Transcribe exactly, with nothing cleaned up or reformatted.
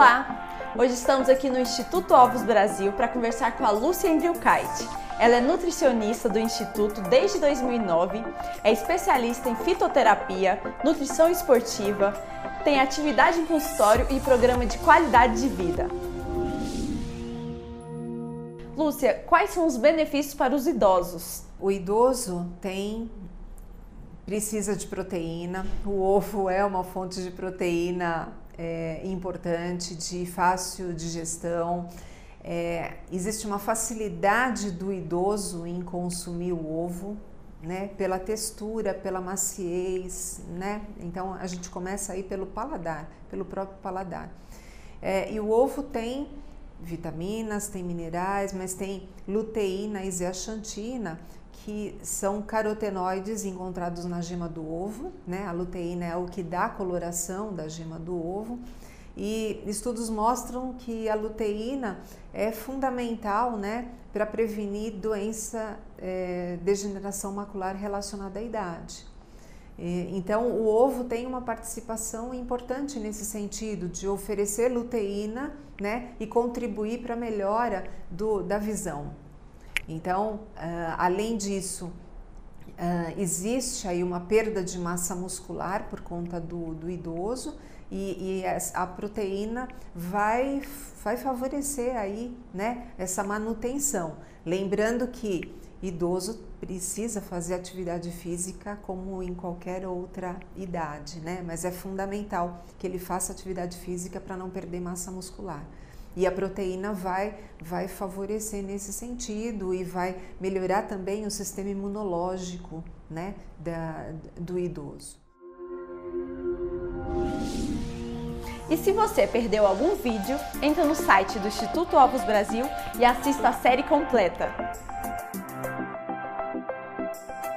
Olá! Hoje estamos aqui no Instituto Ovos Brasil para conversar com a Lúcia Endriukait. Ela é nutricionista do Instituto desde dois mil e nove, é especialista em fitoterapia, nutrição esportiva, tem atividade em consultório e programa de qualidade de vida. Lúcia, quais são os benefícios para os idosos? O idoso tem, precisa de proteína, o ovo é uma fonte de proteína é, importante, de fácil digestão. É, existe uma facilidade do idoso em consumir o ovo, né, pela textura, pela maciez, né? Então a gente começa aí pelo paladar, pelo próprio paladar. É, e o ovo tem vitaminas, tem minerais, mas tem luteína e zeaxantina, que são carotenoides encontrados na gema do ovo, né? A luteína é o que dá a coloração da gema do ovo. E estudos mostram que a luteína é fundamental, né, para prevenir doença, é, degeneração macular relacionada à idade. E, então, o ovo tem uma participação importante nesse sentido, de oferecer luteína, né, e contribuir para a melhora do, da visão. Então, uh, além disso, uh, existe aí uma perda de massa muscular por conta do, do idoso, e, e a proteína vai, vai favorecer aí, né, essa manutenção. Lembrando que idoso precisa fazer atividade física como em qualquer outra idade, né? Mas é fundamental que ele faça atividade física para não perder massa muscular. E a proteína vai, vai favorecer nesse sentido e vai melhorar também o sistema imunológico, né, da, do idoso. E se você perdeu algum vídeo, entra no site do Instituto Ovos Brasil e assista a série completa.